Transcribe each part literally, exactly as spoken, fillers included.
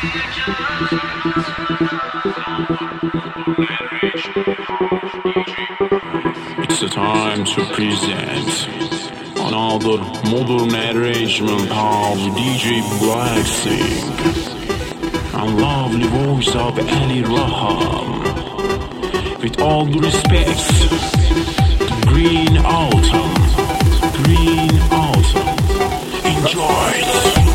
It's the time to present another modern arrangement of D J Blacksync and lovely voice of Ali Raham. With all due respects to Green Autumn, Green Autumn, enjoy it.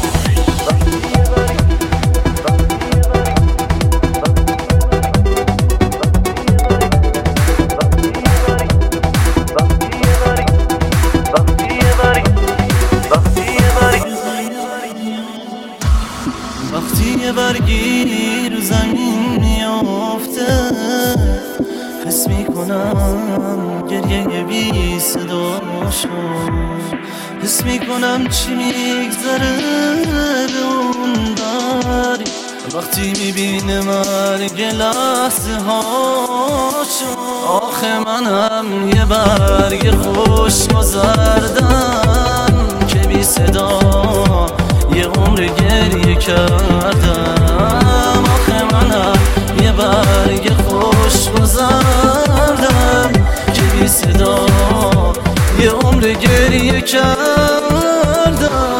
وقتی یه برگی رو زمین میافته حس میکنم گریه بی صداشو، حس میکنم چی میگذره به اون بری وقتی میبینه مرگ لحظه هاشو. آخه منم یه برگ خوش گذردم که بی صدا یه عمر گریه کردم. آخه منم یه برگ خوش گذردم که بی صدا یه عمر گریه کردم.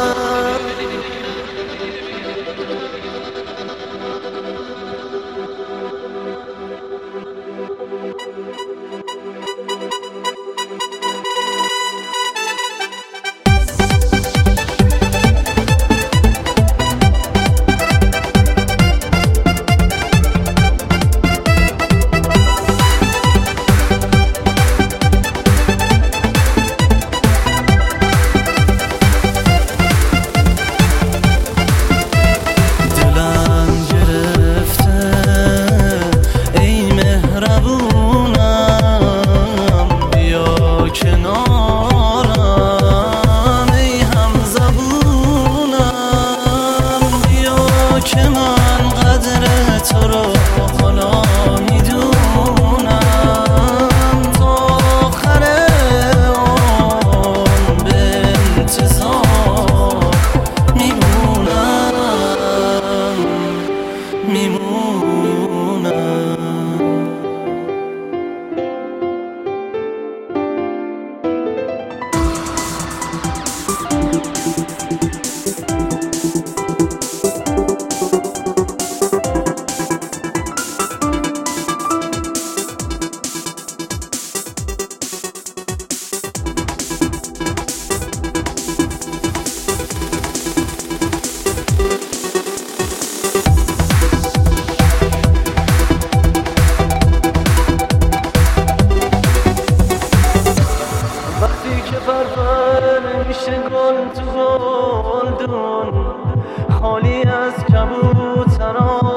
فرفر میشه گل تو گلدون خالی از کبوتر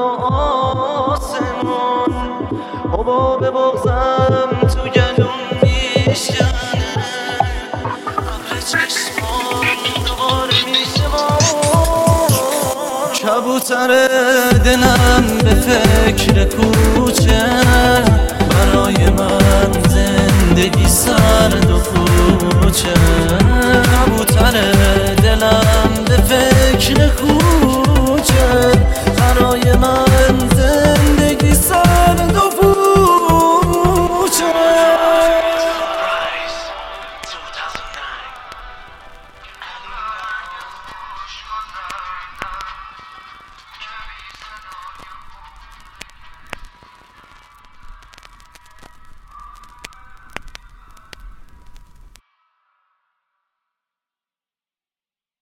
آسمون حباب بغزم تو گلوم میشکنه قبر چشمام دوباره میشه بارون. کبوتر دلم به فکر کوچه برای من زندگی سرد و پوچه. کبوتر دلم به فکر کوچه